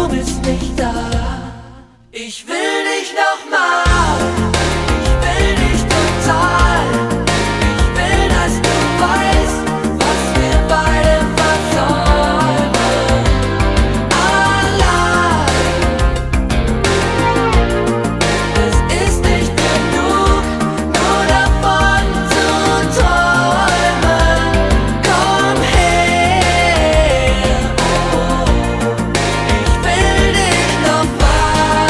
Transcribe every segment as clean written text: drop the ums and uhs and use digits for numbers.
du bist nicht da. Ich will dich noch mal, ich will dich total. Ich will, dass du weißt, was wir beide versäumen. Allein, es ist nicht genug, nur davon zu träumen. Komm her, oh, ich will dich noch mal.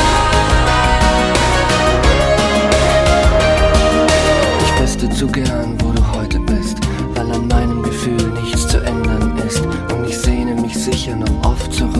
Ich wüsste zu gern, wo du heute bist, weil an meinem Gefühl nichts zu ändern ist. Und ich sehne mich sicher noch oft zurück